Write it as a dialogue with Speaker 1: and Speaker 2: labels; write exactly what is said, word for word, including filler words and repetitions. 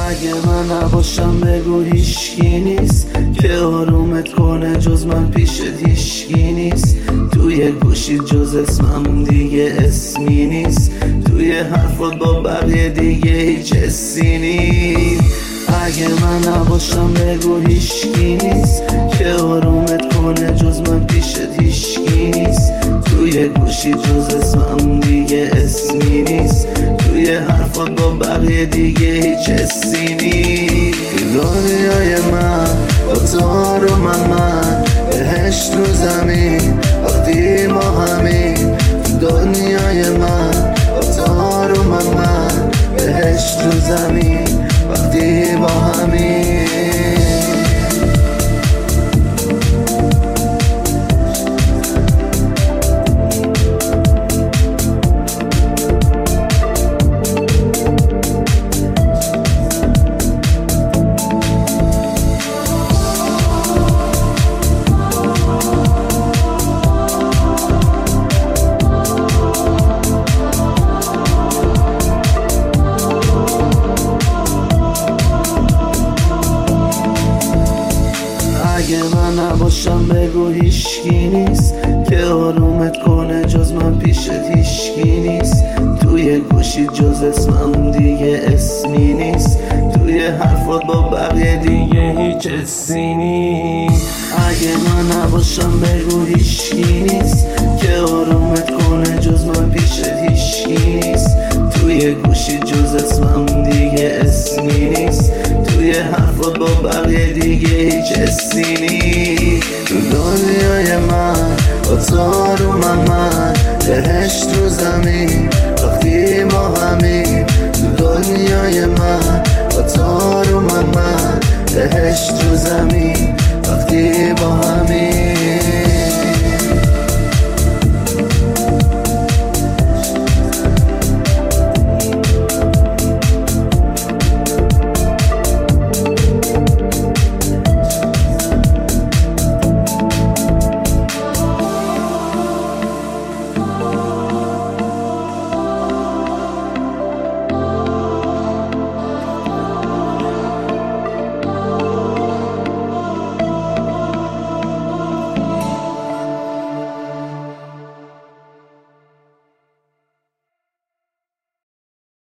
Speaker 1: اگه من نباشم بگو هیشکی نیست که آرومت کنه، جز من پیشت هیشکی نیست. توی گوشی جز اسمم دیگه اسمی نیست، توی حرفات با بقیه دیگه هیچ حسی نیست. اگه من نباشم بگو هیشکی نیست که آرومت کنه، جز من پیشت هیشکی نیست. توی گوشی جز اسمم دیگه اسمی نیست، توی حرفات با بقیه دیگه هیچ حسی نیست. دنیای من با تو رو من من بهشت رو زمین وقتی ما همین. دنیای من با تو رو من من بهشت رو زمین وقتی با همین. اگه من نباشم بگو هیشکی نیست که آرومت کنه، جز من پیشت هیشکی نیست. توی گوشی جز اسمم دیگه اسمی نیست، توی حرفات با بقیه دیگه هیچ حسی نیست. اگه من نباشم بگو هیشکی نیست